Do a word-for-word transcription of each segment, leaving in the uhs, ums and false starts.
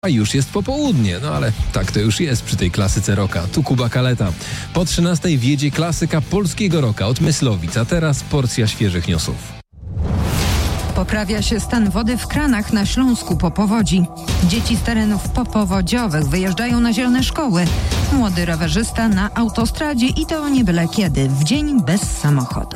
A już jest popołudnie, no ale tak to już jest przy tej klasyce rocka. Tu Kuba Kaleta. Po trzynastej wjedzie klasyka polskiego rocka od Myslowic, a teraz porcja świeżych newsów. Poprawia się stan wody w kranach na Śląsku po powodzi. Dzieci z terenów popowodziowych wyjeżdżają na zielone szkoły. Młody rowerzysta na autostradzie i to nie byle kiedy, w dzień bez samochodu.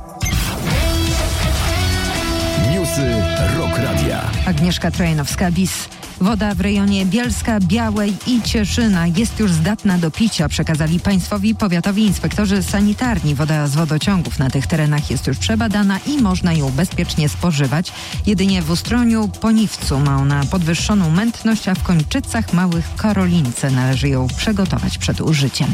Newsy Rock Radia. Agnieszka Trojanowska-Bis. Woda w rejonie Bielska, Białej i Cieszyna jest już zdatna do picia, przekazali państwowi powiatowi inspektorzy sanitarni. Woda z wodociągów na tych terenach jest już przebadana i można ją bezpiecznie spożywać. Jedynie w Ustroniu Poniwcu ma ona podwyższoną mętność, a w Kończycach Małych Karolince należy ją przygotować przed użyciem.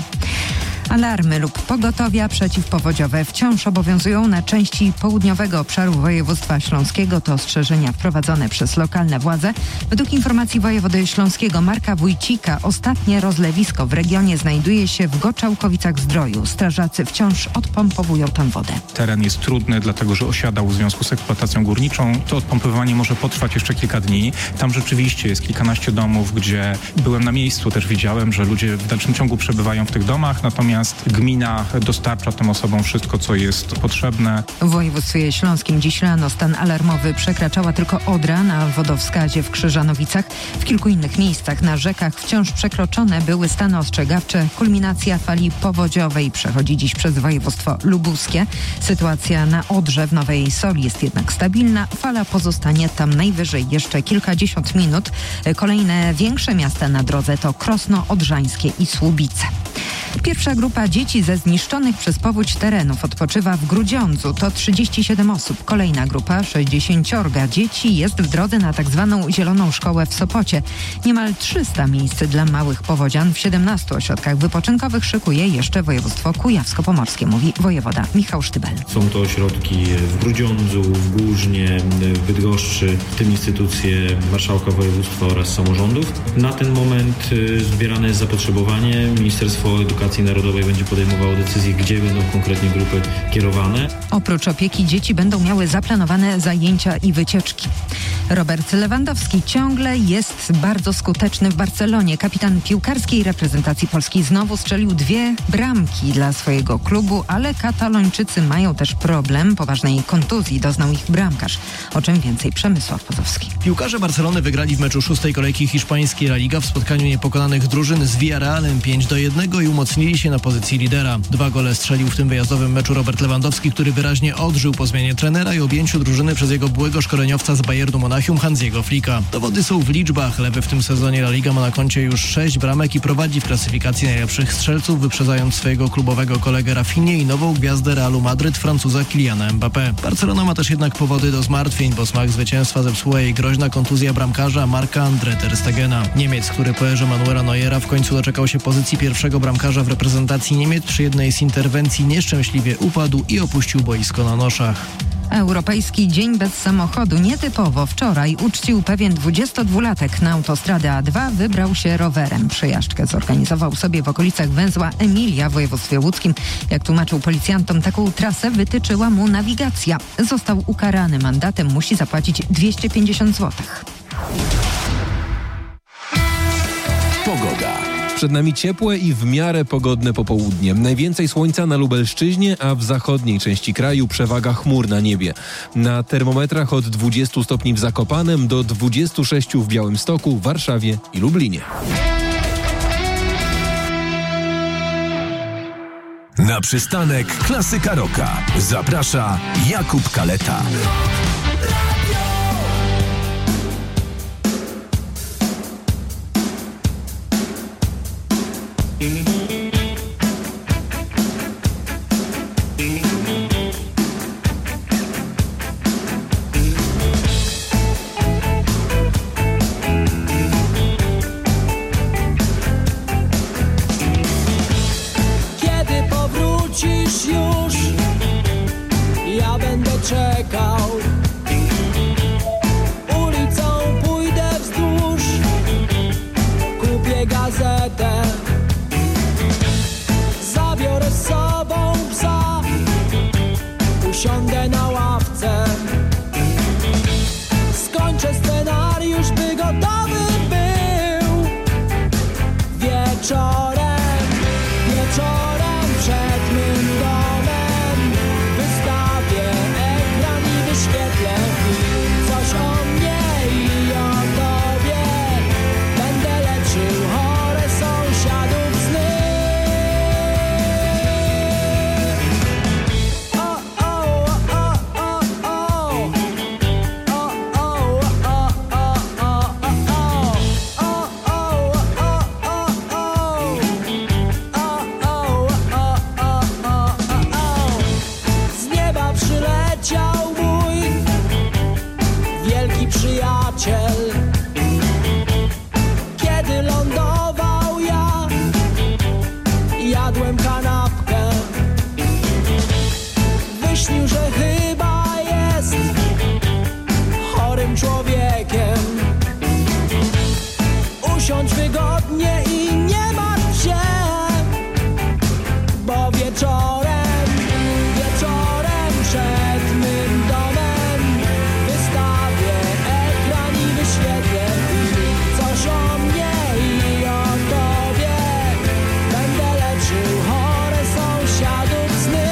Alarmy lub pogotowia przeciwpowodziowe wciąż obowiązują na części południowego obszaru województwa śląskiego. To ostrzeżenia wprowadzone przez lokalne władze. Według informacji wojewody śląskiego Marka Wójcika ostatnie rozlewisko w regionie znajduje się w Goczałkowicach-Zdroju. Strażacy wciąż odpompowują tę wodę. Teren jest trudny, dlatego że osiadał w związku z eksploatacją górniczą. To odpompowanie może potrwać jeszcze kilka dni. Tam rzeczywiście jest kilkanaście domów, gdzie byłem na miejscu, też widziałem, że ludzie w dalszym ciągu przebywają w tych domach, natomiast gmina dostarcza tym osobom wszystko, co jest potrzebne. W województwie śląskim dziś rano stan alarmowy przekraczała tylko Odra na wodowskazie w Krzyżanowicach. W kilku innych miejscach na rzekach wciąż przekroczone były stany ostrzegawcze. Kulminacja fali powodziowej przechodzi dziś przez województwo lubuskie. Sytuacja na Odrze w Nowej Soli jest jednak stabilna. Fala pozostanie tam najwyżej jeszcze kilkadziesiąt minut. Kolejne większe miasta na drodze to Krosno Odrzańskie i Słubice. Pierwsza grupa dzieci ze zniszczonych przez powódź terenów odpoczywa w Grudziądzu. To trzydzieści siedem osób. Kolejna grupa, sześćdziesięciorga dzieci, jest w drodze na tak zwaną Zieloną Szkołę w Sopocie. Niemal trzysta miejsc dla małych powodzian w siedemnastu ośrodkach wypoczynkowych szykuje jeszcze województwo kujawsko-pomorskie, mówi wojewoda Michał Sztybel. Są to ośrodki w Grudziądzu, w Górznie, w Bydgoszczy, w tym instytucje marszałka województwa oraz samorządów. Na ten moment zbierane jest zapotrzebowanie. Ministerstwo Edukacji Narodowej będzie podejmowało decyzję, gdzie będą konkretnie grupy kierowane. Oprócz opieki dzieci będą miały zaplanowane zajęcia i wycieczki. Robert Lewandowski ciągle jest bardzo skuteczny w Barcelonie. Kapitan piłkarskiej reprezentacji Polski znowu strzelił dwie bramki dla swojego klubu, ale Katalończycy mają też problem. Poważnej kontuzji doznał ich bramkarz. O czym więcej Przemysław Pozowski. Piłkarze Barcelony wygrali w meczu szóstej kolejki hiszpańskiej La Liga w spotkaniu niepokonanych drużyn z Villarrealem pięć do jednego i umocnili się na pozycji lidera. Dwa gole strzelił w tym wyjazdowym meczu Robert Lewandowski, który wyraźnie odżył po zmianie trenera i objęciu drużyny przez jego byłego szkoleniowca z Bayernu Monachium Hansiego Flicka. Dowody są w liczbach. Lewy w tym sezonie La Liga ma na koncie już sześć bramek i prowadzi w klasyfikacji najlepszych strzelców, wyprzedzając swojego klubowego kolegę Rafinha i nową gwiazdę Realu Madryt, Francuza Kyliana Mbappé. Barcelona ma też jednak powody do zmartwień, bo smak zwycięstwa zepsuła jej groźna kontuzja bramkarza Marca-André ter Stegena. Niemiec, który po erze Manuela Neuera w końcu doczekał się pozycji pierwszego bramkarza w reprezentacji Niemiec, przy jednej z interwencji nieszczęśliwie upadł i opuścił boisko na noszach. Europejski Dzień Bez Samochodu nietypowo wczoraj uczcił pewien dwudziestodwulatek. Na autostradę A dwa wybrał się rowerem. Przejażdżkę zorganizował sobie w okolicach węzła Emilia w województwie łódzkim. Jak tłumaczył policjantom, taką trasę wytyczyła mu nawigacja. Został ukarany mandatem, musi zapłacić dwieście pięćdziesiąt złotych. Pogoda. Przed nami ciepłe i w miarę pogodne popołudnie. Najwięcej słońca na Lubelszczyźnie, a w zachodniej części kraju przewaga chmur na niebie. Na termometrach od dwudziestu stopni w Zakopanem do dwudziestu sześciu w Białymstoku, Warszawie i Lublinie. Na przystanek Klasyka Rocka zaprasza Jakub Kaleta. Kiedy powrócisz już, ja będę czekał. Ulicą pójdę wzdłuż, kupię gazetę, zabiorę z sobą psa, usiądę na ławce, skończę scenariusz, by gotowy był. Usiądź wygodnie i nie martw się, bo wieczorem, wieczorem przed mym domem wystawię ekran i wyświetlę film. Coś o mnie i o tobie, będę leczył chore sąsiadów sny.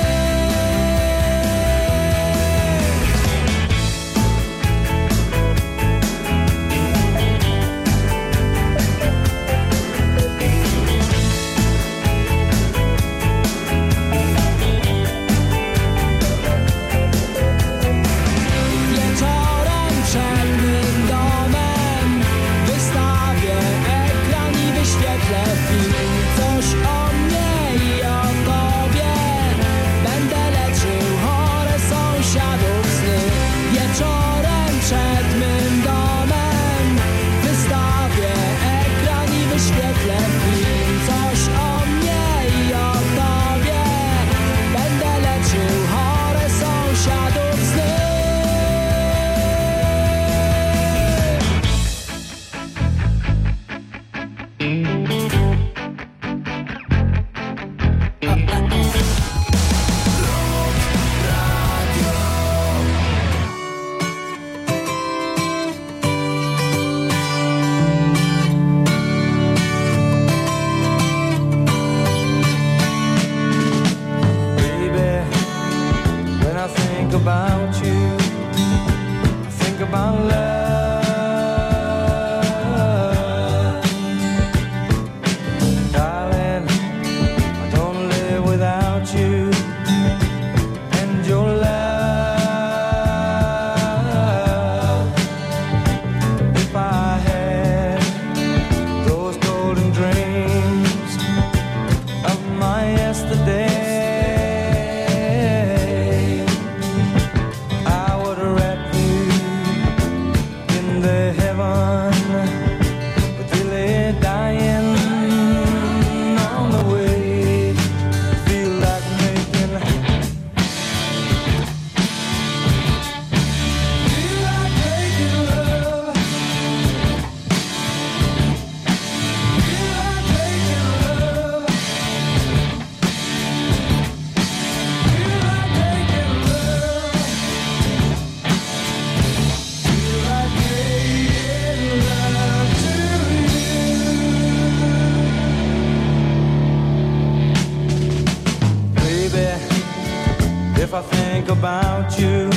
If I think about you,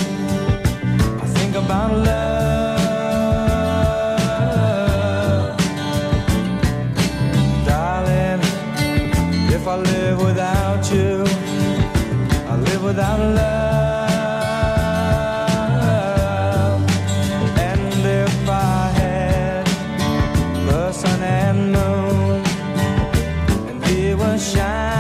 I think about love. Darling, if I live without you, I live without love. And if I had the sun and moon, and they were shining,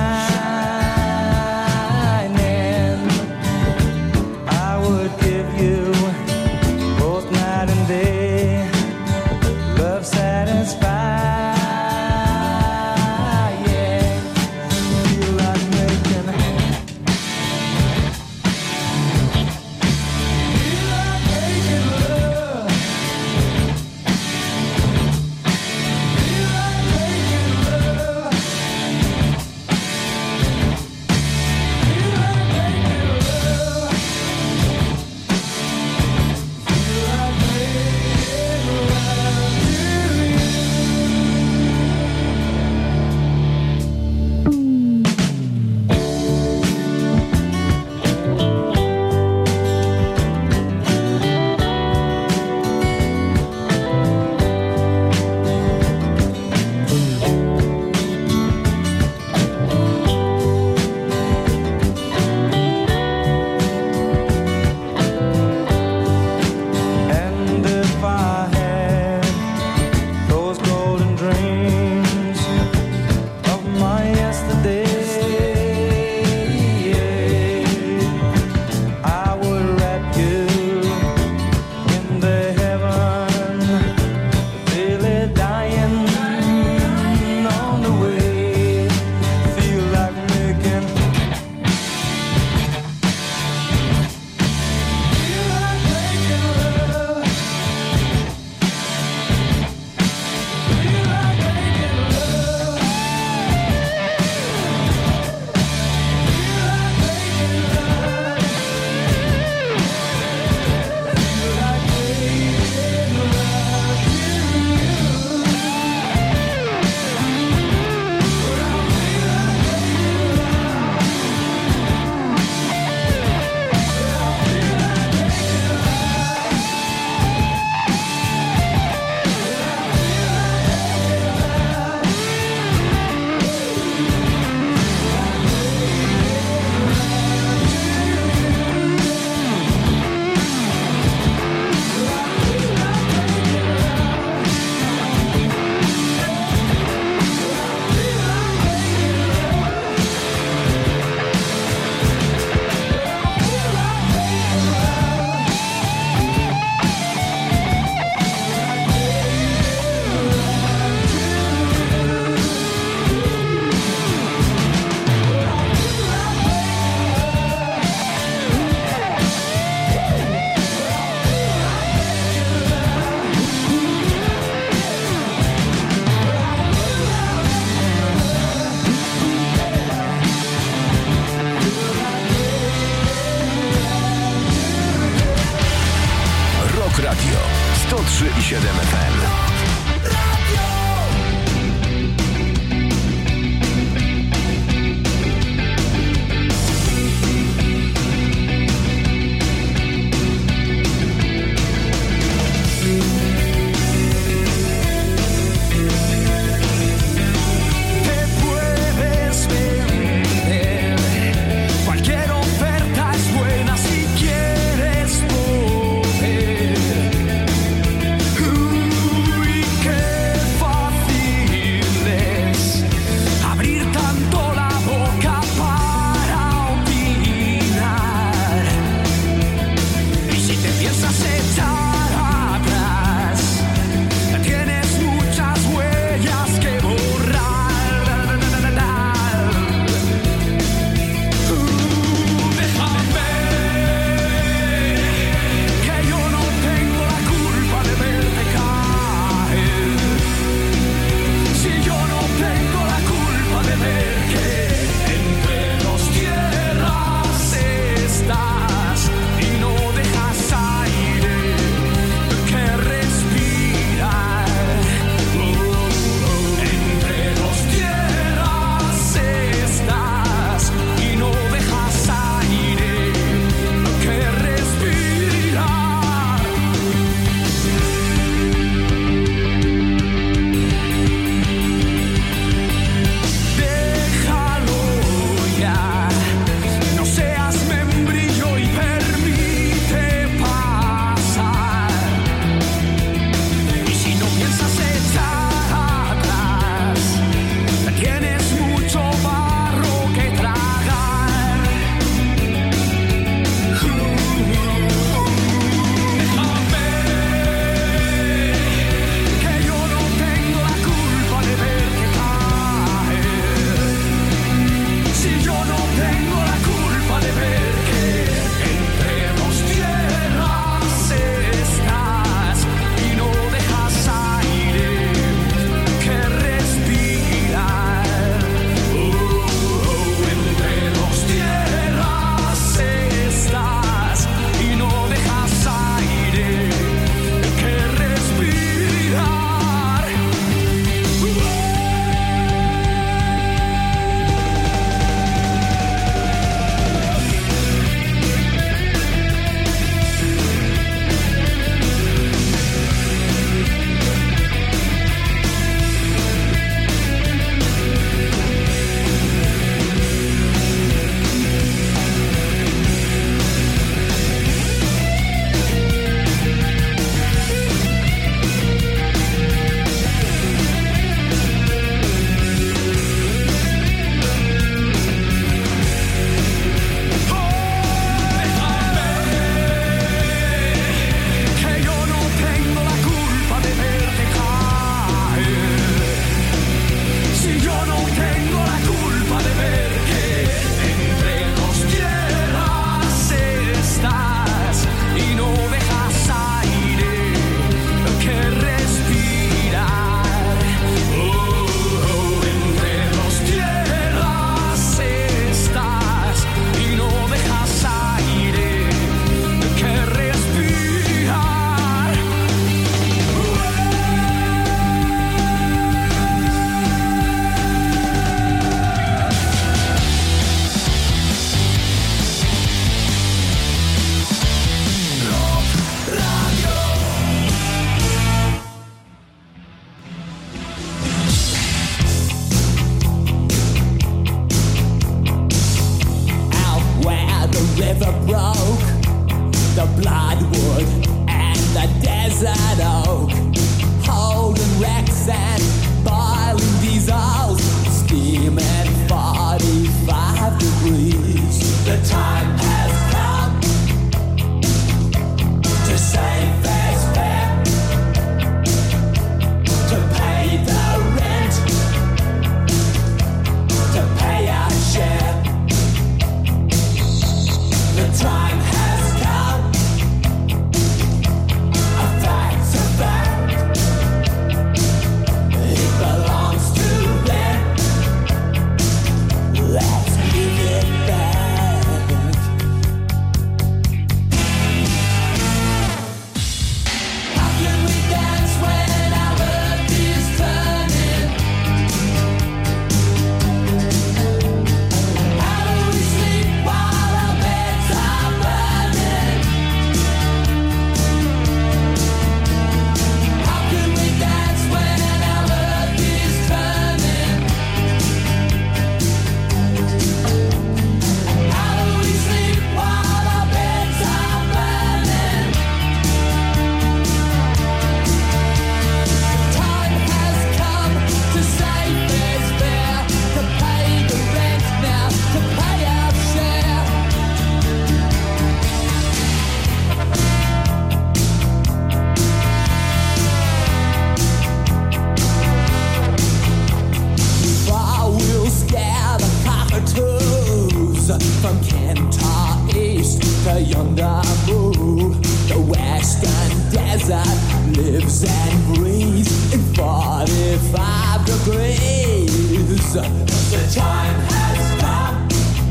closer. The time has come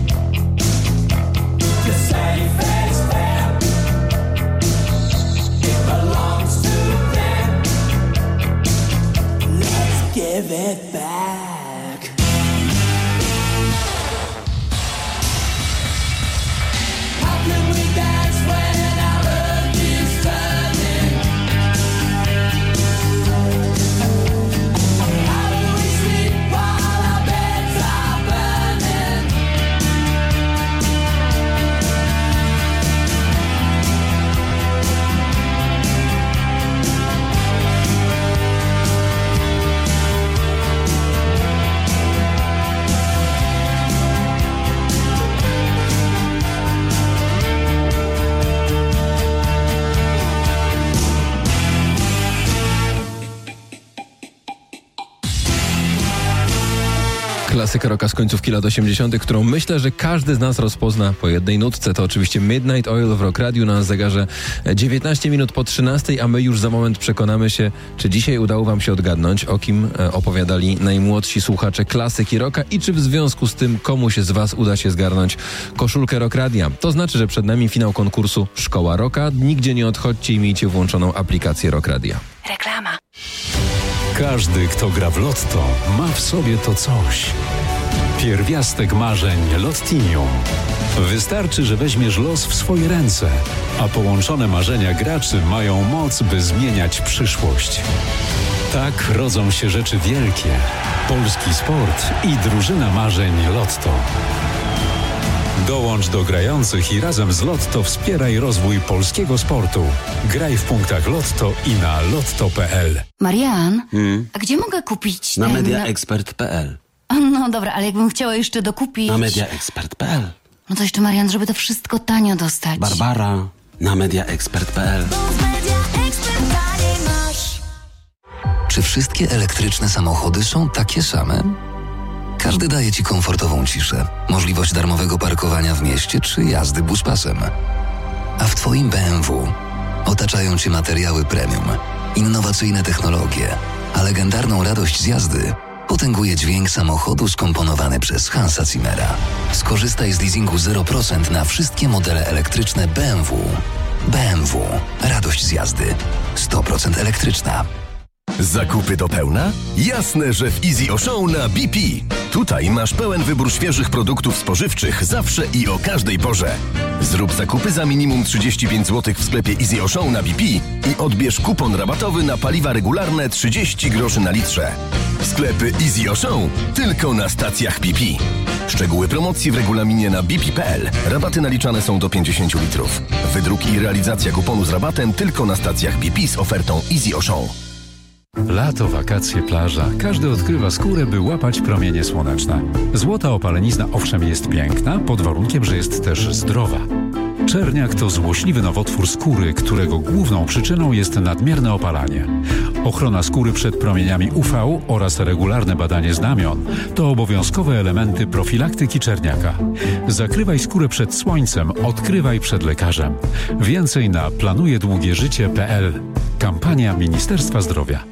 to say fair's fair. It belongs to them. Let's give it back. How can we dance when our earth is turning? How do we sleep while our beds are burning? Klasyka rocka z końcówki lat osiemdziesiątych, którą myślę, że każdy z nas rozpozna po jednej nutce. To oczywiście Midnight Oil w Rock Radio na zegarze dziewiętnaście minut po trzynastej, a my już za moment przekonamy się, czy dzisiaj udało wam się odgadnąć, o kim opowiadali najmłodsi słuchacze klasyki rocka i czy w związku z tym komuś z was uda się zgarnąć koszulkę Rock Radia. To znaczy, że przed nami finał konkursu Szkoła Rocka. Nigdzie nie odchodźcie i miejcie włączoną aplikację Rock Radia. Reklama. Każdy, kto gra w Lotto, ma w sobie to coś. Pierwiastek marzeń Lottinium. Wystarczy, że weźmiesz los w swoje ręce, a połączone marzenia graczy mają moc, by zmieniać przyszłość. Tak rodzą się rzeczy wielkie. Polski sport i drużyna marzeń Lotto. Dołącz do grających i razem z Lotto wspieraj rozwój polskiego sportu. Graj w punktach Lotto i na lotto kropka p l. Marian, Hmm? a gdzie mogę kupić Na ten... mediaexpert kropka p l. No dobra, ale jakbym chciała jeszcze dokupić... Na mediaexpert kropka p l. No to jeszcze, Marian, żeby to wszystko tanio dostać. Barbara, na mediaexpert kropka p l. Czy wszystkie elektryczne samochody są takie same? Każdy daje ci komfortową ciszę, możliwość darmowego parkowania w mieście czy jazdy buspasem. A w twoim B M W otaczają cię materiały premium, innowacyjne technologie, a legendarną radość z jazdy potęguje dźwięk samochodu skomponowany przez Hansa Zimmera. Skorzystaj z leasingu zero procent na wszystkie modele elektryczne B M W. B M W. Radość z jazdy. sto procent elektryczna. Zakupy do pełna? Jasne, że w Easy Auchan na B P. Tutaj masz pełen wybór świeżych produktów spożywczych zawsze i o każdej porze. Zrób zakupy za minimum trzydzieści pięć złotych w sklepie Easy Auchan na B P i odbierz kupon rabatowy na paliwa regularne trzydzieści groszy na litrze. Sklepy Easy Auchan tylko na stacjach B P. Szczegóły promocji w regulaminie na b p kropka p l. Rabaty naliczane są do pięćdziesięciu litrów. Wydruk i realizacja kuponu z rabatem tylko na stacjach B P z ofertą Easy Auchan. Lato, wakacje, plaża. Każdy odkrywa skórę, by łapać promienie słoneczne. Złota opalenizna owszem jest piękna, pod warunkiem, że jest też zdrowa. Czerniak to złośliwy nowotwór skóry, którego główną przyczyną jest nadmierne opalanie. Ochrona skóry przed promieniami U V oraz regularne badanie znamion to obowiązkowe elementy profilaktyki czerniaka. Zakrywaj skórę przed słońcem, odkrywaj przed lekarzem. Więcej na planujedługieżycie kropka p l. Kampania Ministerstwa Zdrowia.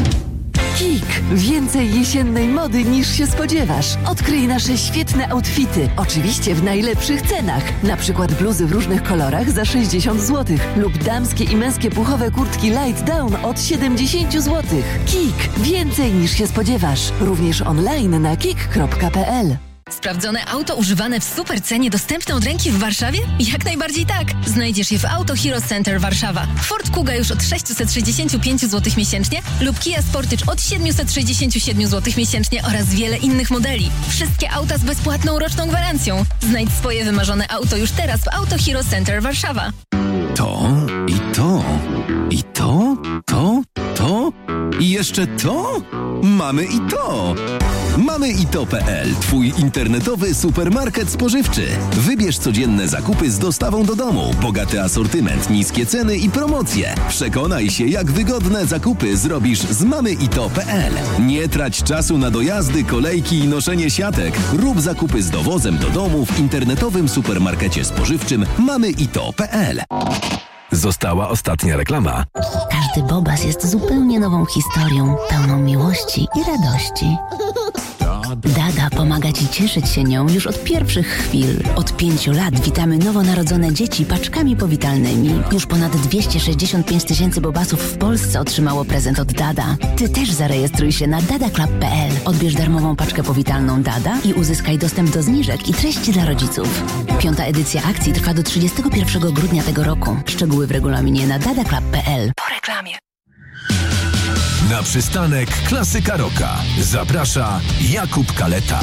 KiK. Więcej jesiennej mody niż się spodziewasz. Odkryj nasze świetne outfity. Oczywiście w najlepszych cenach. Na przykład bluzy w różnych kolorach za sześćdziesiąt złotych lub damskie i męskie puchowe kurtki light down od siedemdziesiąt złotych. KiK. Więcej niż się spodziewasz. Również online na kik kropka p l. Sprawdzone auto używane w super cenie dostępne od ręki w Warszawie? Jak najbardziej tak. Znajdziesz je w Auto Hero Center Warszawa. Ford Kuga już od sześćset sześćdziesiąt pięć złotych miesięcznie lub Kia Sportage od siedemset sześćdziesiąt siedem złotych miesięcznie oraz wiele innych modeli. Wszystkie auta z bezpłatną roczną gwarancją. Znajdź swoje wymarzone auto już teraz w Auto Hero Center Warszawa. To i to, i to, to, to i jeszcze to? Mamy i to! Mamy i to kropka p l, twój internetowy supermarket spożywczy. Wybierz codzienne zakupy z dostawą do domu, bogaty asortyment, niskie ceny i promocje. Przekonaj się, jak wygodne zakupy zrobisz z mamy i to kropka p l. Nie trać czasu na dojazdy, kolejki i noszenie siatek. Rób zakupy z dowozem do domu w internetowym supermarkecie spożywczym mamy i to kropka p l. Została ostatnia reklama. Każdy bobas jest zupełnie nową historią, pełną miłości i radości. Dada pomaga Ci cieszyć się nią już od pierwszych chwil. Od pięciu lat witamy nowonarodzone dzieci paczkami powitalnymi. Już ponad dwieście sześćdziesiąt pięć tysięcy bobasów w Polsce otrzymało prezent od Dada. Ty też zarejestruj się na dada club kropka p l. Odbierz darmową paczkę powitalną Dada i uzyskaj dostęp do zniżek i treści dla rodziców. Piąta edycja akcji trwa do trzydziestego pierwszego grudnia tego roku. Szczegóły w regulaminie na dada club kropka p l. Po reklamie. Na przystanek Klasyka Rocka zaprasza Jakub Kaleta.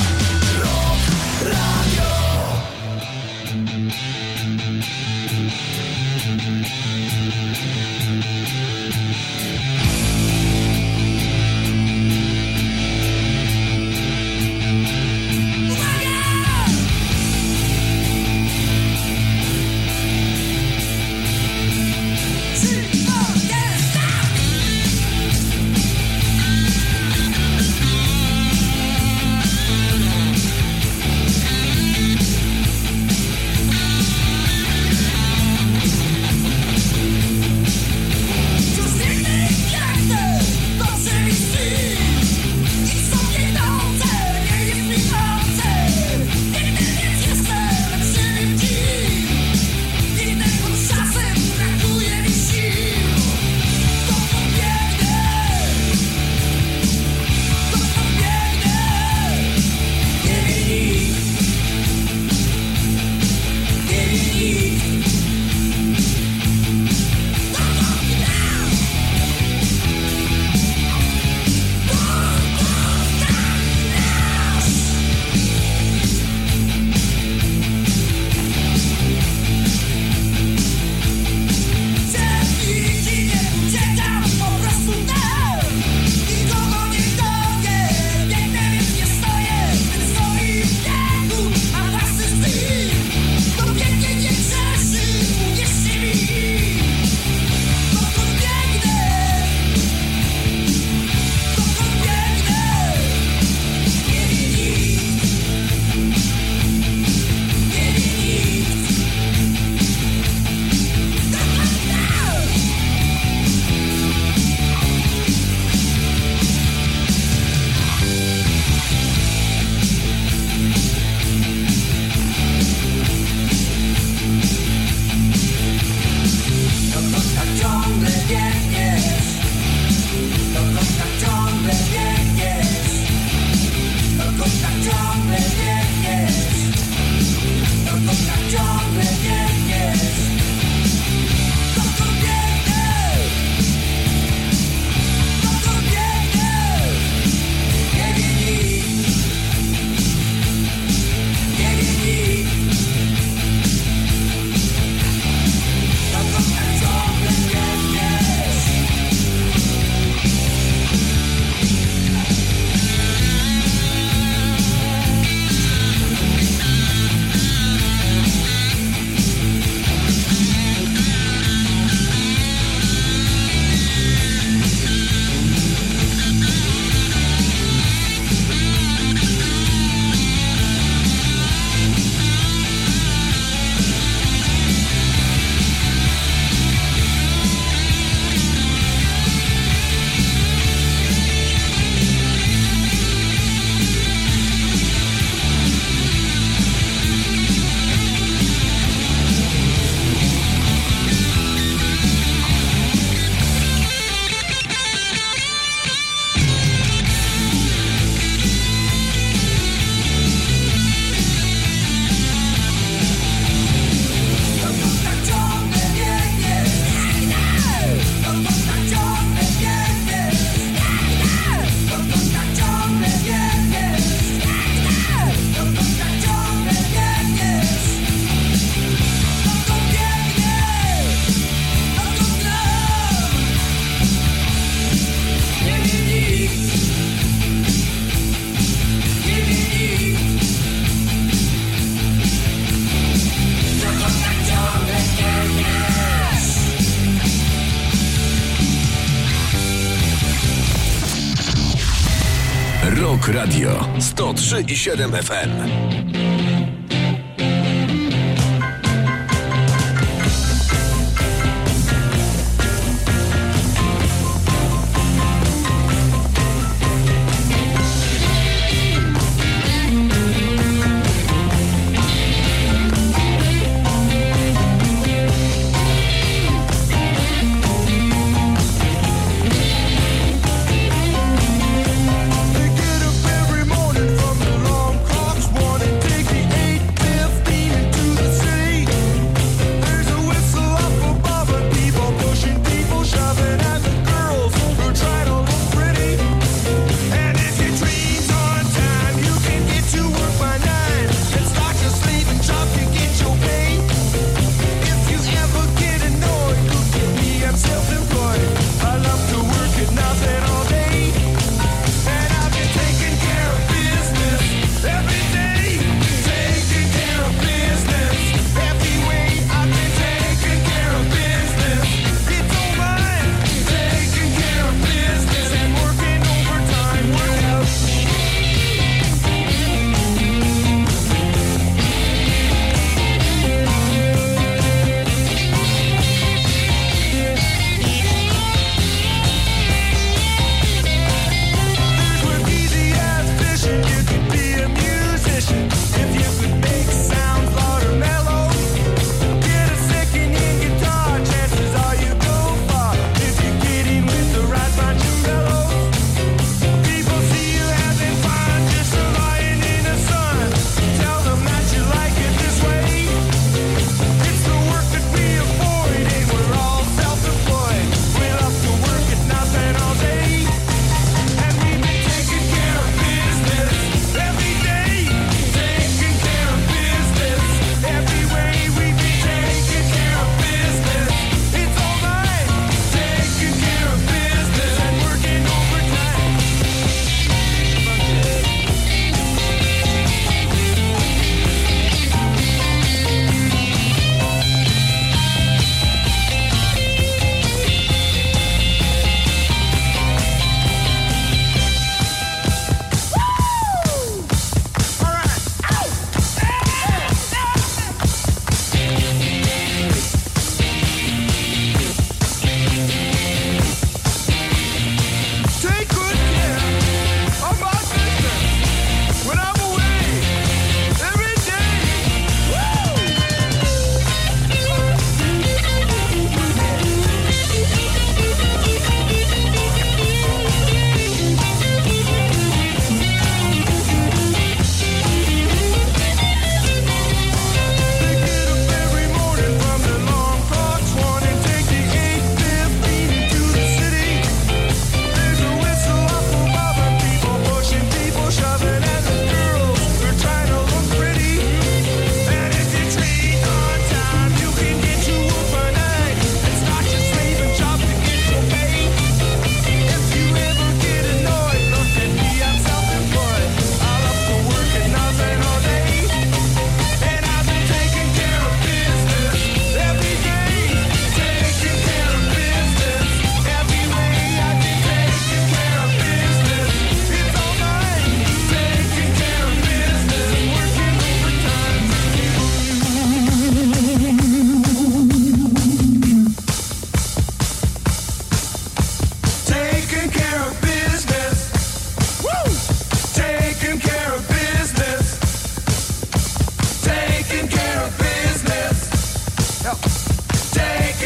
Rock Radio sto trzy i siedem F M.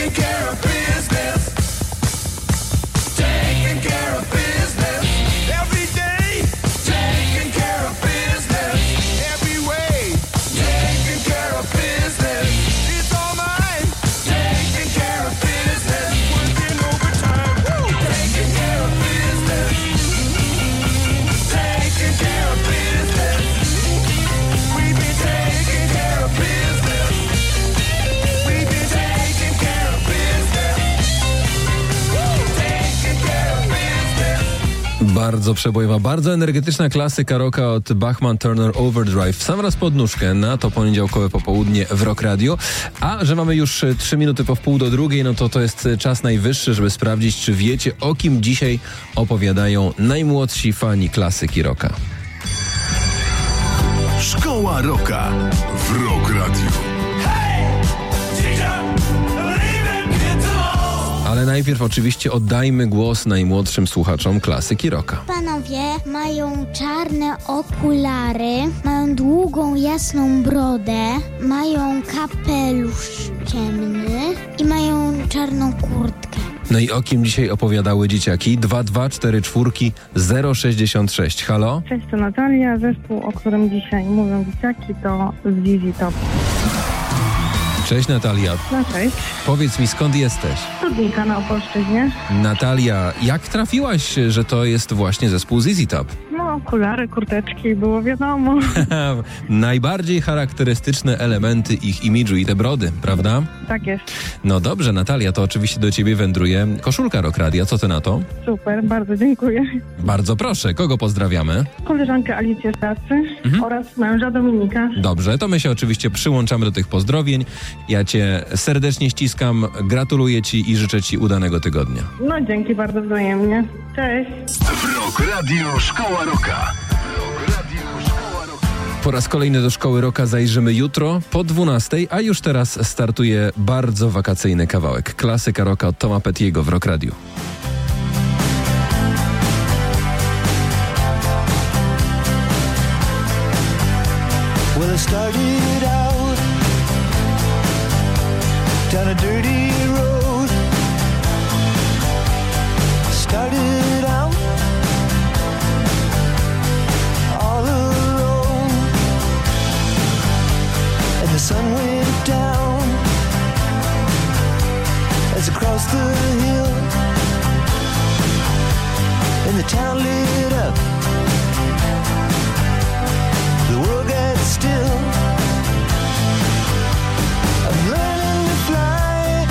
Taking care of business. Taking care of business. Every day. Taking care of business. Every way. Taking care of business. It's all mine. Taking care of business. Working overtime. Woo! Taking care of business. Taking care of business. We've been taking care of business. We've been taking care of business. Woo! Taking care of business. Bardzo przebojowa, bardzo energetyczna klasyka rocka od Bachman Turner Overdrive. W sam raz pod nóżkę na to poniedziałkowe popołudnie w Rock Radio. A że mamy już trzy minuty po wpół do drugiej, no to to jest czas najwyższy, żeby sprawdzić, czy wiecie, o kim dzisiaj opowiadają najmłodsi fani klasyki rocka. Szkoła Rocka w Rock Radio. Ale najpierw oczywiście oddajmy głos najmłodszym słuchaczom klasyki rocka. Panowie mają czarne okulary, mają długą, jasną brodę, mają kapelusz ciemny i mają czarną kurtkę. No i o kim dzisiaj opowiadały dzieciaki? dwa dwa cztery cztery zero sześćdziesiąt sześć. Halo? Cześć, to Natalia. Zespół, o którym dzisiaj mówią dzieciaki, to Z Z Top. Cześć Natalia. No cześć. Powiedz mi, skąd jesteś? Studnika na Opolszczyźnie. Natalia, jak trafiłaś, że to jest właśnie zespół Z Z Top? No, okulary, kurteczki, było wiadomo. Najbardziej charakterystyczne elementy ich imidżu i te brody, prawda? Tak jest. No dobrze, Natalia, to oczywiście do ciebie wędruje koszulka Rock Radia. Co ty na to? Super, bardzo dziękuję. Bardzo proszę. Kogo pozdrawiamy? Koleżankę Alicję z pracy mhm. oraz męża Dominika. Dobrze, to my się oczywiście przyłączamy do tych pozdrowień. Ja cię serdecznie ściskam, gratuluję ci i życzę ci udanego tygodnia. No dzięki bardzo wzajemnie. Cześć. Rock Radio Szkoła Rocka. Po raz kolejny do Szkoły Rocka zajrzymy jutro po dwunastej, a już teraz startuje bardzo wakacyjny kawałek. Klasyka rocka od Toma Pettiego w Rock Radio. Well, I started out down a dirty road. Started out all alone, and the sun went down as I crossed the hill, and the town lit up. The world got still. I'm learning to fly,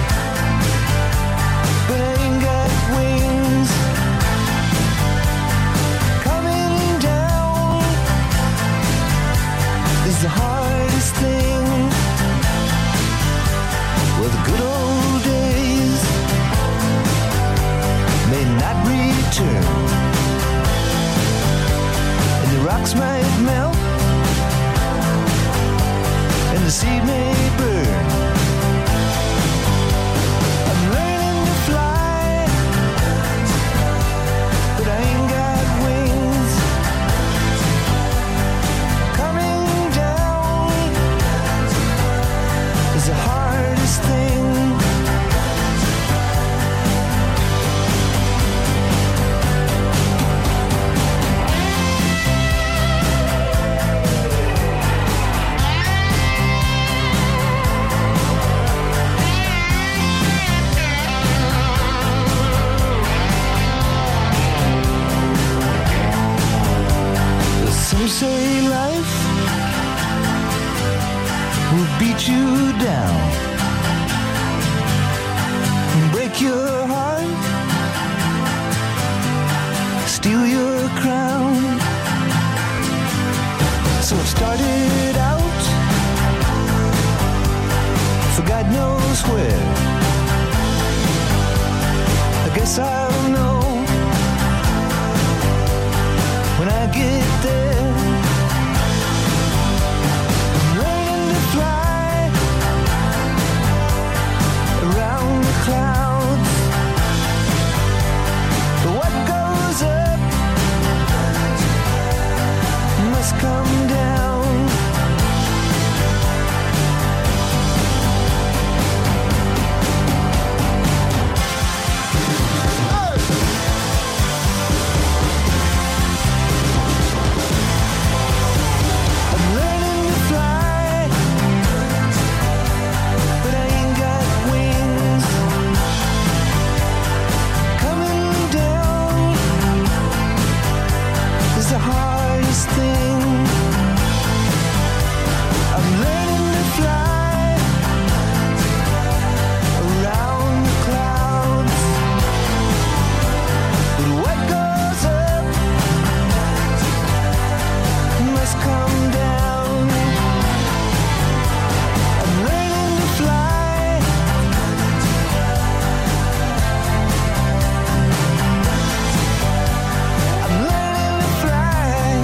but I ain't got wings. Coming down is the hardest thing. Well, the good old days may not return, and the rocks might melt, and the seed may burn. I'm learning to fly, but I ain't got wings. Coming down is the hardest thing. Some say life will beat you down, break your heart, steal your crown. So I've started out for God knows where. I guess I'll know when I get there. I'm learning to fly around the clouds, but what goes up must come down. must come down. I'm learning to fly. I'm learning to fly.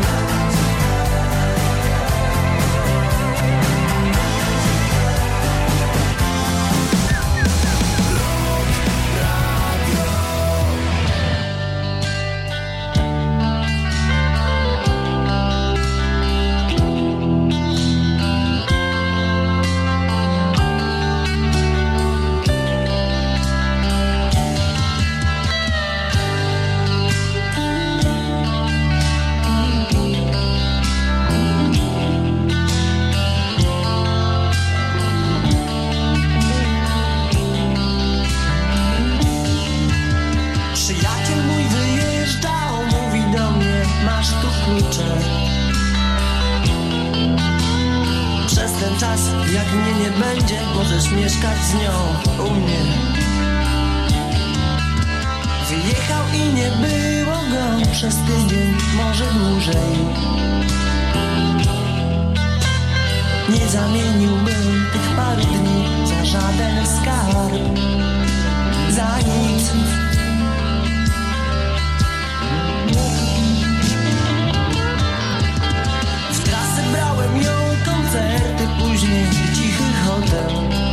Przyjaciel mój wyjeżdżał, mówi do mnie, masz tu klucze. Przez ten czas, jak mnie nie będzie, możesz mieszkać z nią u mnie. Wyjechał i nie było go przez tydzień, może dłużej. Nie zamieniłbym tych paru dni za żaden skarb, za nic. W trasę brałem ją, koncerty, później cichy hotel.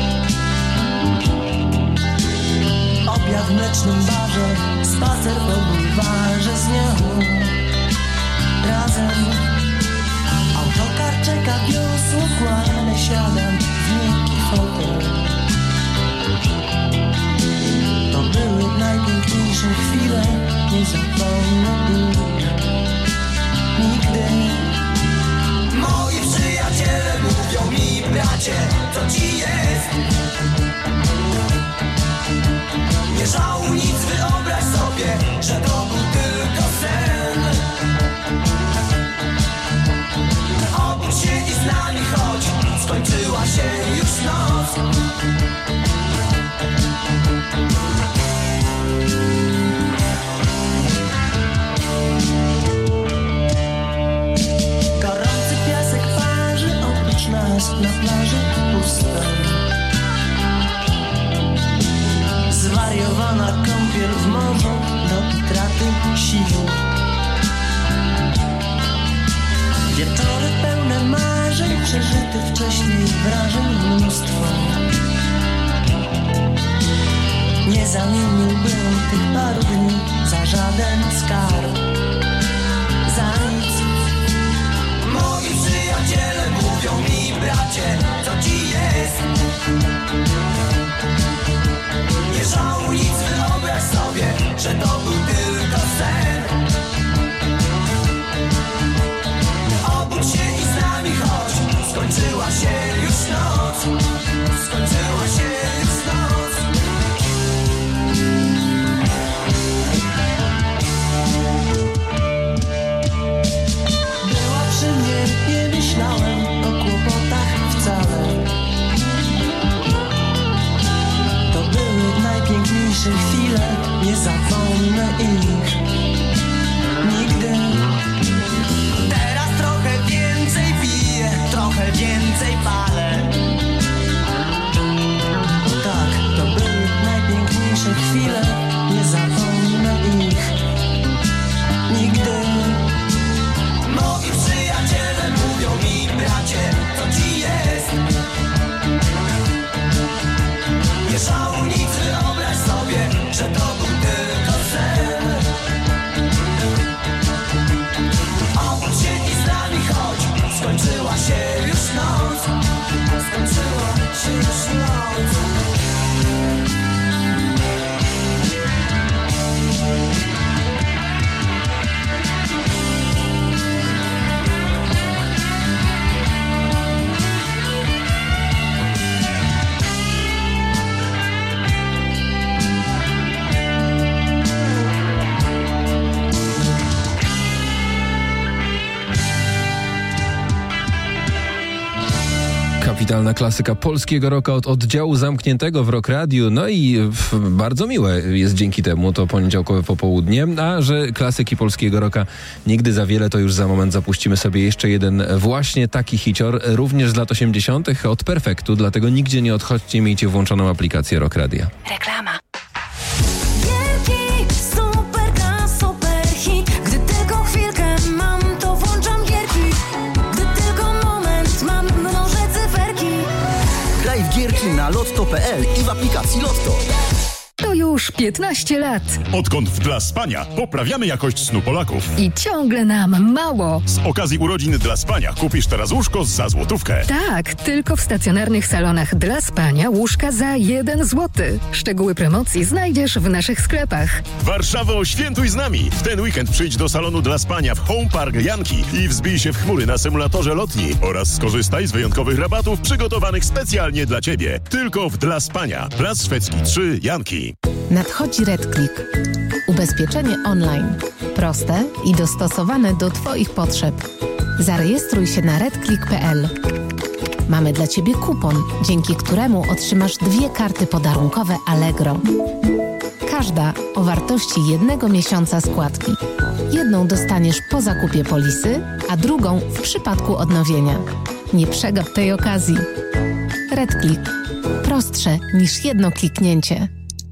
Obiad w mlecznym barze, spacer po bulwarze z nią razem. Autokar czeka, wiosło kładę, siadam w miękki fotel. To były najpiękniejsze chwile, nie zapomnę ich nigdy. Moi przyjaciele mówią mi, bracie, co ci jest? Nie żałuj nic, wyobraź sobie, że to był tylko sen. Obudź się i z nami chodź, skończyła się już noc. Gorący piasek parzy, oprócz nas na plaży pusto. Zwariowana kąpiel w morzu do utraty sił. Wieczory pełne marzeń, przeżytych wcześniej wrażeń mnóstwo. Nie zamieniłbym tych paru dni za żaden skarb, za nic. Moi przyjaciele mówią mi, bracie, co ci jest? Nie żałuj nic, wyobraź sobie, że to był tylko sen. Obudź się i z nami chodź, skończyła się już noc. Skończyła się już noc. Była przy mnie, nie myślałem o kłopotach wcale. To były najpiękniejsze chwile, nie zapomnę ich nigdy. Teraz trochę więcej piję, trochę więcej palę. Tak, to były najpiękniejsze chwile, nie zapomnę ich nigdy. Moi przyjaciele mówią mi, bracie, co ci jest? Nie żałuj nic, wyobraź sobie, że to był tylko sen. Kapitalna klasyka polskiego rocka od oddziału zamkniętego w Rock Radiu. No i f, bardzo miłe jest dzięki temu to poniedziałkowe popołudnie. A że klasyki polskiego rocka nigdy za wiele, to już za moment zapuścimy sobie jeszcze jeden właśnie taki hicior, również z lat osiemdziesiątych od Perfektu. Dlatego nigdzie nie odchodźcie, miejcie włączoną aplikację Rock Radia. Reklama. Gierki na lotto kropka pe el i w aplikacji Lotto. To już piętnaście lat. Odkąd w Dla Spania poprawiamy jakość snu Polaków. I ciągle nam mało. Z okazji urodzin Dla Spania kupisz teraz łóżko za złotówkę. Tak, tylko w stacjonarnych salonach Dla Spania łóżka za jeden złoty. Szczegóły promocji znajdziesz w naszych sklepach. Warszawo, świętuj z nami! W ten weekend przyjdź do salonu Dla Spania w Home Park Janki i wzbij się w chmury na symulatorze lotni oraz skorzystaj z wyjątkowych rabatów przygotowanych specjalnie dla Ciebie. Tylko w Dla Spania. Plac Szwedzki trzy, Janki. Nadchodzi RedClick. Ubezpieczenie online. Proste i dostosowane do Twoich potrzeb. Zarejestruj się na redclick kropka pe el. Mamy dla Ciebie kupon, dzięki któremu otrzymasz dwie karty podarunkowe Allegro. Każda o wartości jednego miesiąca składki. Jedną dostaniesz po zakupie polisy, a drugą w przypadku odnowienia. Nie przegap tej okazji. RedClick. Prostsze niż jedno kliknięcie.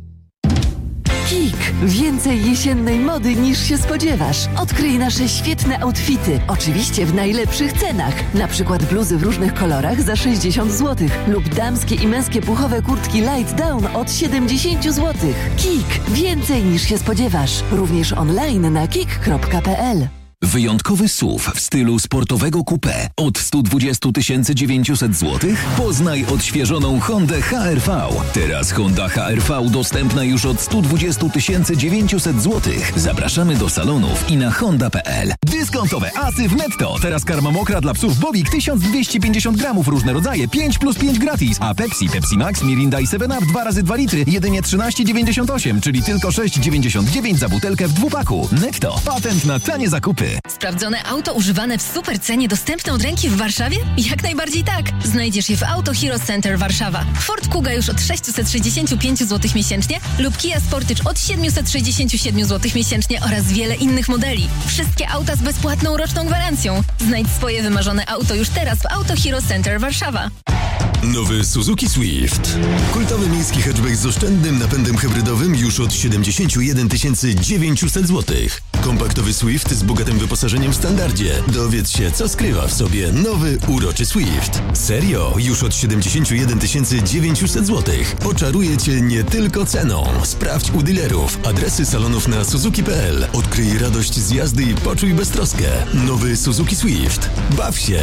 Kik. Więcej jesiennej mody niż się spodziewasz. Odkryj nasze świetne outfity. Oczywiście w najlepszych cenach. Na przykład bluzy w różnych kolorach za sześćdziesiąt złotych lub damskie i męskie puchowe kurtki light down od siedemdziesiąt złotych. Kik. Więcej niż się spodziewasz. Również online na kik kropka pe el. Wyjątkowy S U V w stylu sportowego coupé od sto dwadzieścia tysięcy dziewięćset złotych? Poznaj odświeżoną Hondę H R V. Teraz Honda H R V dostępna już od sto dwadzieścia tysięcy dziewięćset złotych. Zapraszamy do salonów i na honda kropka pe el. Dyskontowe asy w Netto. Teraz karma mokra dla psów Bobik tysiąc dwieście pięćdziesiąt gramów, różne rodzaje, pięć plus pięć gratis. A Pepsi, Pepsi Max, Mirinda i seven up dwa razy dwa litry, jedynie trzynaście dziewięćdziesiąt osiem, czyli tylko sześć dziewięćdziesiąt dziewięć za butelkę w dwupaku. Netto. Patent na tanie zakupy. Sprawdzone auto używane w super cenie dostępne od ręki w Warszawie? Jak najbardziej tak. Znajdziesz je w Auto Hero Center Warszawa. Ford Kuga już od sześćset sześćdziesiąt pięć złotych miesięcznie lub Kia Sportage od siedemset sześćdziesiąt siedem złotych miesięcznie oraz wiele innych modeli. Wszystkie auta z bezpłatną roczną gwarancją. Znajdź swoje wymarzone auto już teraz w Auto Hero Center Warszawa. Nowy Suzuki Swift. Kultowy miejski hatchback z oszczędnym napędem hybrydowym już od siedemdziesiąt jeden tysięcy dziewięćset złotych. Kompaktowy Swift z bogatym wyposażeniem w standardzie. Dowiedz się, co skrywa w sobie nowy, uroczy Swift. Serio, już od siedemdziesiąt jeden tysięcy dziewięćset złotych. Oczaruje Cię nie tylko ceną. Sprawdź u dealerów. Adresy salonów na suzuki kropka pe el. Odkryj radość z jazdy i poczuj beztroskę. Nowy Suzuki Swift. Baw się!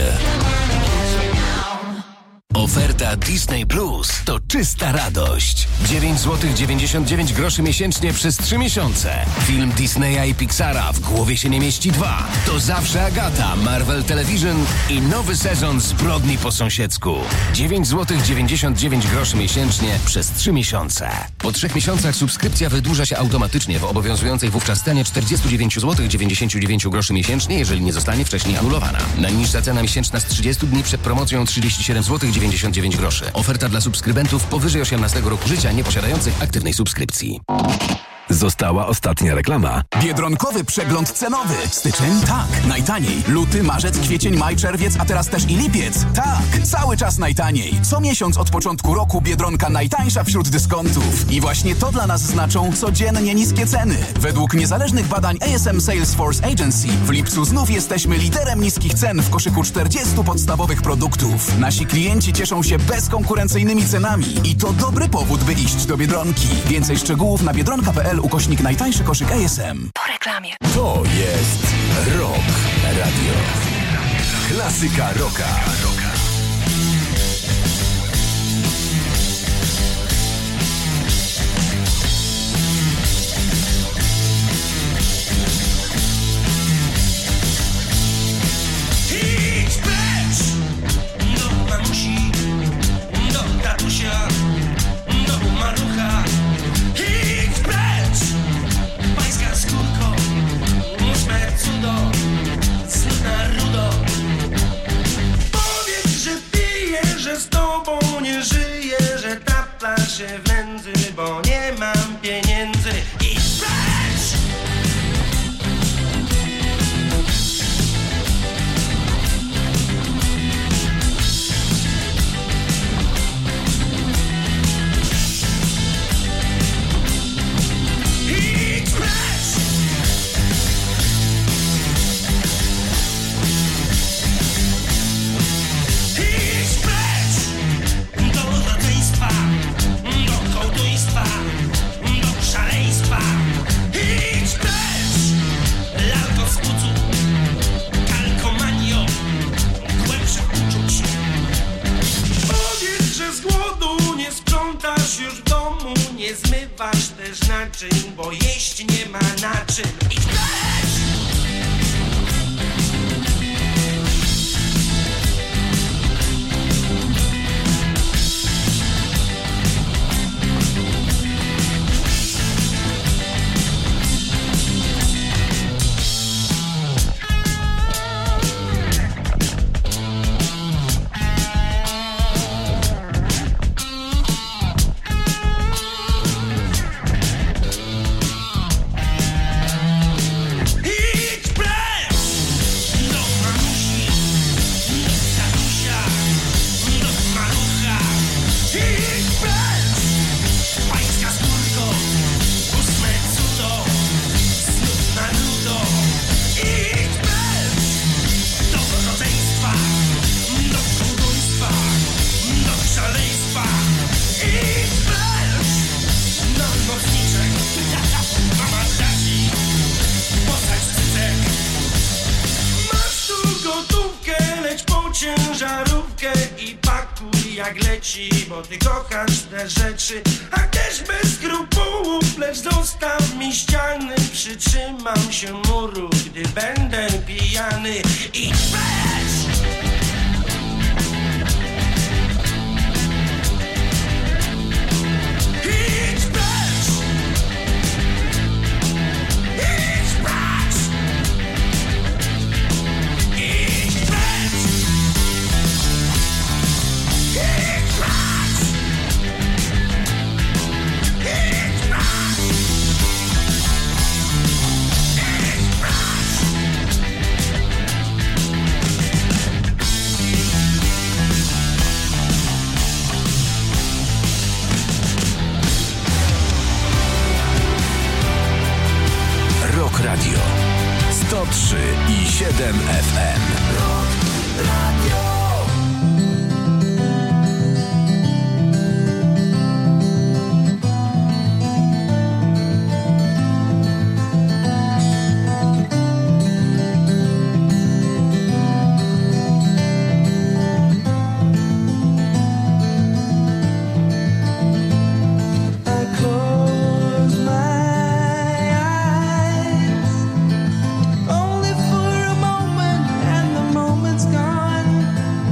Oferta Disney Plus to czysta radość. dziewięć złotych dziewięćdziesiąt dziewięć groszy miesięcznie przez trzy miesiące. Film Disneya i Pixara W głowie się nie mieści dwa. To zawsze Agata, Marvel Television i nowy sezon Zbrodni po sąsiedzku. dziewięć złotych dziewięćdziesiąt dziewięć groszy miesięcznie przez trzy miesiące. Po trzech miesiącach subskrypcja wydłuża się automatycznie w obowiązującej wówczas cenie czterdzieści dziewięć złotych dziewięćdziesiąt dziewięć groszy miesięcznie, jeżeli nie zostanie wcześniej anulowana. Najniższa cena miesięczna z trzydziestu dni przed promocją trzydzieści siedem złotych dziewięćdziesiąt dziewięć groszy. Oferta dla subskrybentów powyżej osiemnastego roku życia nieposiadających aktywnej subskrypcji. Została ostatnia reklama. Biedronkowy przegląd cenowy. Styczeń? Tak, najtaniej. Luty, marzec, kwiecień, maj, czerwiec, a teraz też i lipiec. Tak, cały czas najtaniej. Co miesiąc od początku roku Biedronka najtańsza wśród dyskontów. I właśnie to dla nas znaczą codziennie niskie ceny. Według niezależnych badań A S M Salesforce Agency w lipcu znów jesteśmy liderem niskich cen w koszyku czterdziestu podstawowych produktów. Nasi klienci cieszą się bezkonkurencyjnymi cenami. I to dobry powód, by iść do Biedronki. Więcej szczegółów na biedronka kropka pe el ukośnik najtańszy koszyk A S M. Po reklamie. To jest Rock Radio. Klasyka rocka. Idź precz do mamusi, do tatusia, do malucha. Idź precz, pańska skórko, ósme cudo, cudna rudo. ciężarówkę i pakuj jak leci, bo ty kochasz te rzeczy, a też bez skrupułów, lecz zostaw mi ściany, przytrzymam się muru, gdy będę pijany i weź! Radio sto trzy i siedem F M. Only for a moment, and the moment's gone.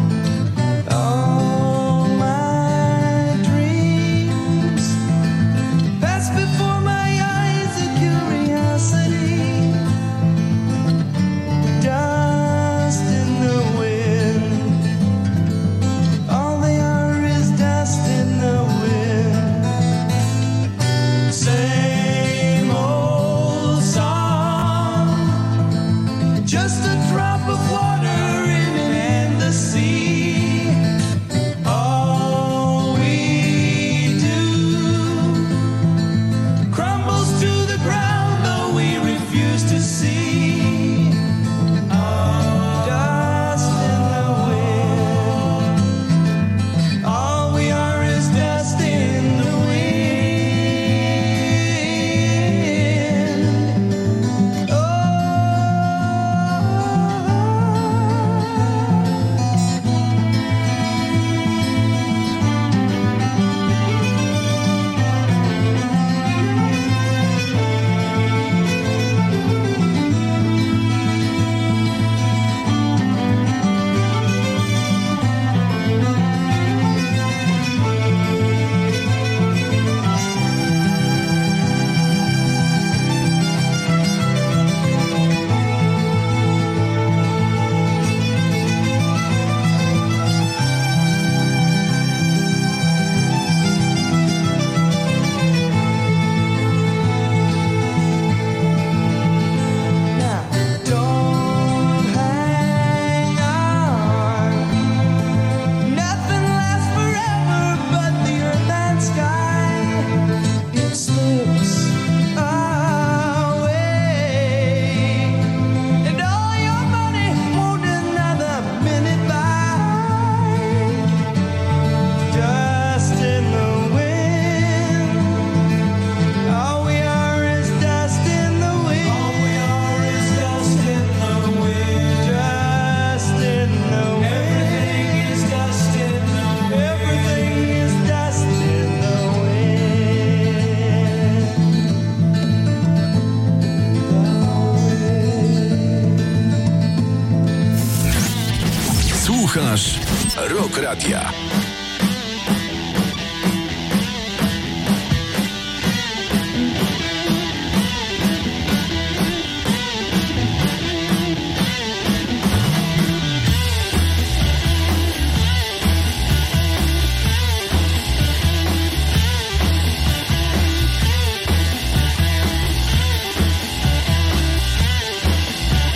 Słuchasz Rock Radia.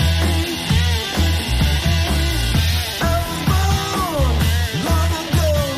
Gonna go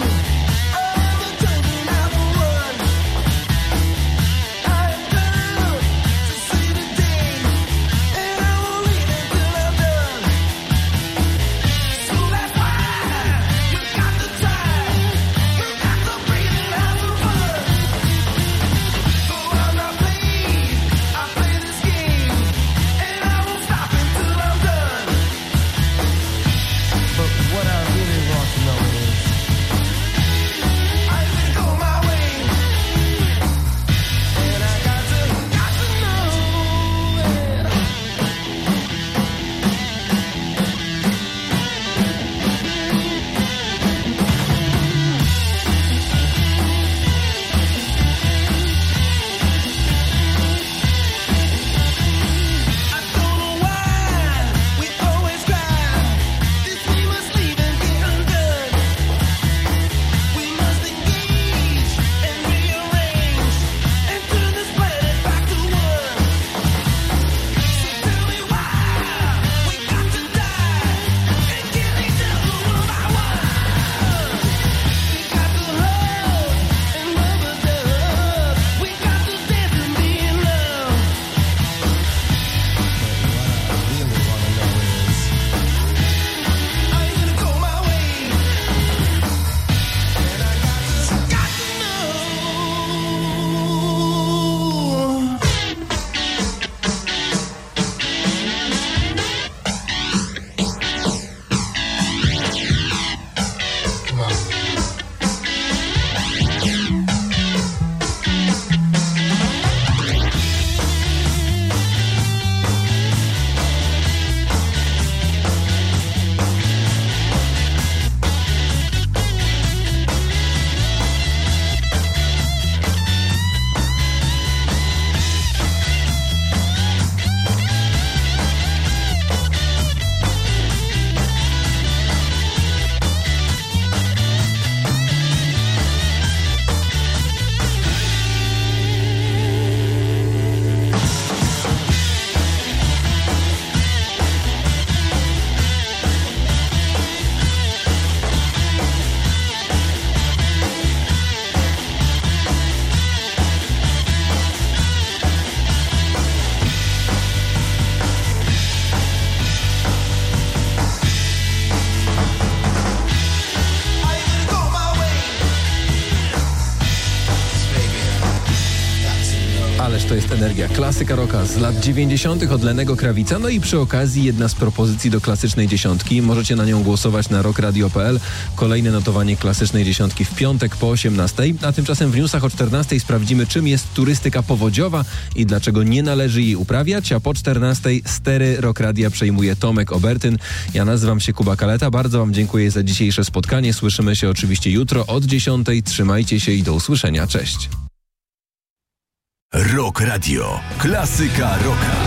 to jest Energia, klasyka rocka z lat dziewięćdziesiątych od Lennego Krawica. No i przy okazji jedna z propozycji do klasycznej dziesiątki. Możecie na nią głosować na rock radio kropka p l. Kolejne notowanie klasycznej dziesiątki w piątek po osiemnastej. A tymczasem w newsach o czternastej sprawdzimy, czym jest turystyka powodziowa i dlaczego nie należy jej uprawiać. A po czternastej stery Rock Radia przejmuje Tomek Obertyn. Ja nazywam się Kuba Kaleta. Bardzo Wam dziękuję za dzisiejsze spotkanie. Słyszymy się oczywiście jutro od dziesiątej. Trzymajcie się i do usłyszenia. Cześć. Rock Radio. Klasyka rocka.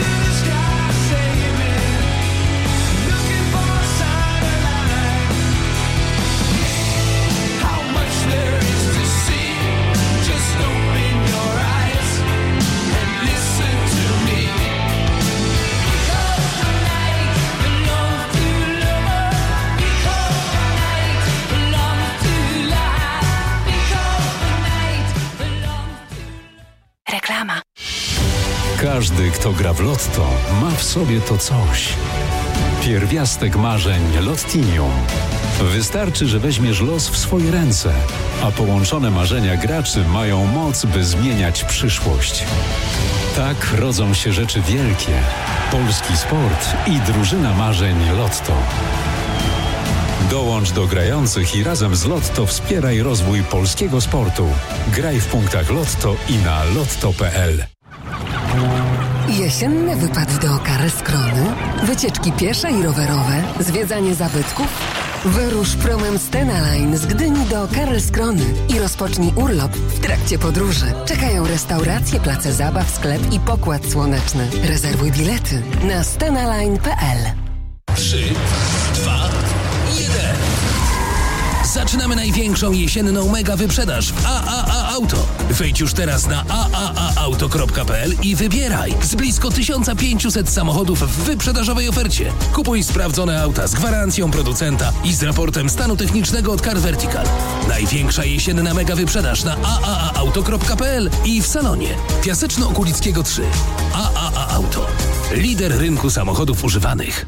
Reklama. Każdy, kto gra w Lotto, ma w sobie to coś. Pierwiastek marzeń Lottinium. Wystarczy, że weźmiesz los w swoje ręce, a połączone marzenia graczy mają moc, by zmieniać przyszłość. Tak rodzą się rzeczy wielkie. Polski sport i drużyna marzeń Lotto. Dołącz do grających i razem z Lotto wspieraj rozwój polskiego sportu. Graj w punktach Lotto i na lotto kropka p l. Jesienne wypady do Karlskrony, wycieczki piesze i rowerowe, zwiedzanie zabytków. Wyrusz promem Stena Line z Gdyni do Karlskrony i rozpocznij urlop w trakcie podróży. Czekają restauracje, place zabaw, sklep i pokład słoneczny. Rezerwuj bilety na stenaline kropka p l. trzy, dwa, jeden. Zaczynamy największą jesienną mega wyprzedaż w A A A Auto. Wejdź już teraz na a a a auto kropka p l i wybieraj z blisko tysiąc pięćset samochodów w wyprzedażowej ofercie. Kupuj sprawdzone auta z gwarancją producenta i z raportem stanu technicznego od Car Vertical. Największa jesienna mega wyprzedaż na a a a auto kropka p l i w salonie Piaseczno-Okulickiego trzy. A A A Auto. Lider rynku samochodów używanych.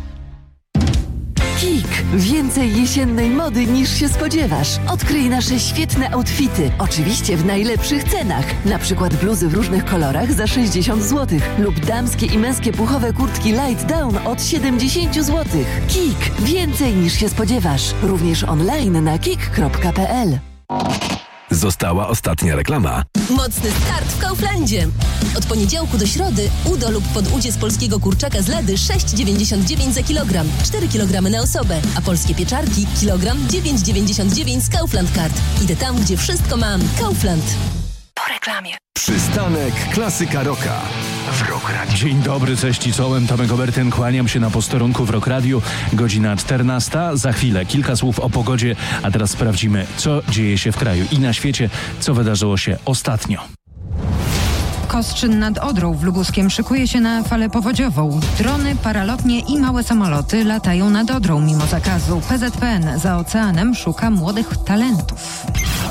KIK. Więcej jesiennej mody niż się spodziewasz. Odkryj nasze świetne outfity. Oczywiście w najlepszych cenach. Na przykład bluzy w różnych kolorach za sześćdziesiąt złotych lub damskie i męskie puchowe kurtki light down od siedemdziesiąt złotych. KIK. Więcej niż się spodziewasz. Również online na kik kropka p l. Została ostatnia reklama. Mocny start w Kauflandzie. Od poniedziałku do środy udo lub podudzie z polskiego kurczaka z lady sześć dziewięćdziesiąt dziewięć za kilogram, cztery kilogramy na osobę, a polskie pieczarki kilogram dziewięć dziewięćdziesiąt dziewięć z Kaufland Card. Idę tam, gdzie wszystko mam. Kaufland. Po reklamie. Przystanek Klasyka Rocka w Rock Radio. Dzień dobry, cześć i czołem. Tomek Obertyn, kłaniam się na posterunku w Rock Radiu. Godzina czternasta. Za chwilę kilka słów o pogodzie, a teraz sprawdzimy, co dzieje się w kraju i na świecie, co wydarzyło się ostatnio. Kostrzyn nad Odrą w Lubuskiem szykuje się na falę powodziową. Drony, paralotnie i małe samoloty latają nad Odrą mimo zakazu. P Z P N za oceanem szuka młodych talentów.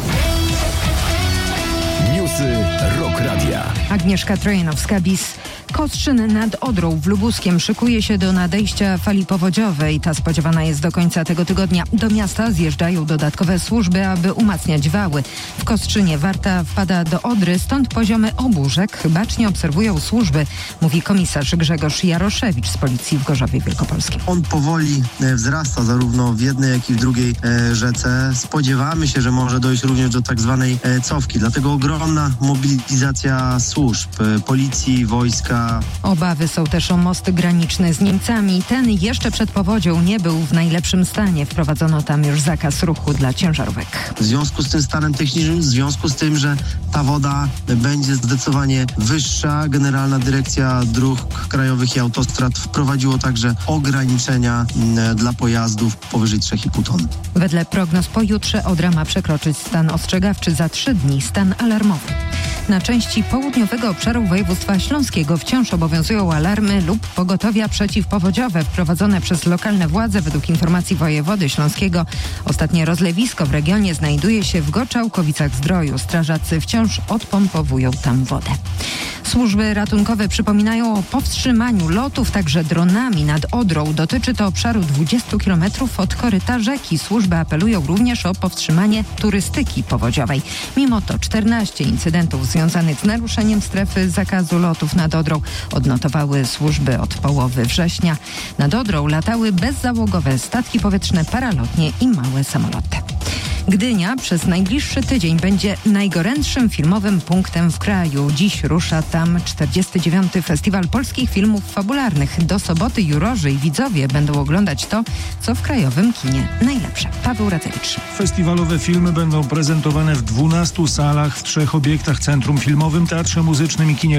Newsy Rock Radia. Agnieszka Trojanowska-Bis. Kostrzyn nad Odrą w Lubuskiem szykuje się do nadejścia fali powodziowej. Ta spodziewana jest do końca tego tygodnia. Do miasta zjeżdżają dodatkowe służby, aby umacniać wały. W Kostrzynie Warta wpada do Odry, stąd poziomy obu rzek bacznie obserwują służby, mówi komisarz Grzegorz Jaroszewicz z Policji w Gorzowie Wielkopolskim. On powoli wzrasta zarówno w jednej, jak i w drugiej e, rzece. Spodziewamy się, że może dojść również do tak zwanej e, cofki. Dlatego ogromna mobilizacja służb, e, policji, wojska. Obawy są też o most graniczny z Niemcami. Ten jeszcze przed powodzią nie był w najlepszym stanie. Wprowadzono tam już zakaz ruchu dla ciężarówek. W związku z tym stanem technicznym, w związku z tym, że ta woda będzie zdecydowanie wyższa, Generalna Dyrekcja Dróg Krajowych i Autostrad wprowadziło także ograniczenia m, dla pojazdów powyżej trzy i pół tony. Wedle prognoz pojutrze Odra ma przekroczyć stan ostrzegawczy, za trzy dni stan alarmowy. Na części południowego obszaru województwa śląskiego wciąż obowiązują alarmy lub pogotowia przeciwpowodziowe wprowadzone przez lokalne władze. Według informacji wojewody śląskiego ostatnie rozlewisko w regionie znajduje się w Goczałkowicach-Zdroju. Strażacy wciąż odpompowują tam wodę. Służby ratunkowe przypominają o powstrzymaniu lotów także dronami nad Odrą. Dotyczy to obszaru dwudziestu kilometrów od koryta rzeki. Służby apelują również o powstrzymanie turystyki powodziowej. Mimo to czternaście incydentów związanych z naruszeniem strefy zakazu lotów nad Odrą odnotowały służby od połowy września. Nad Odrą latały bezzałogowe statki powietrzne, paralotnie i małe samoloty. Gdynia przez najbliższy tydzień będzie najgorętszym filmowym punktem w kraju. Dziś rusza tam czterdziesty dziewiąty Festiwal Polskich Filmów Fabularnych. Do soboty jurorzy i widzowie będą oglądać to, co w krajowym kinie najlepsze. Paweł Racewicz. Festiwalowe filmy będą prezentowane w dwunastu salach, w trzech obiektach: Centrum Filmowym, Teatrze Muzycznym i Kinie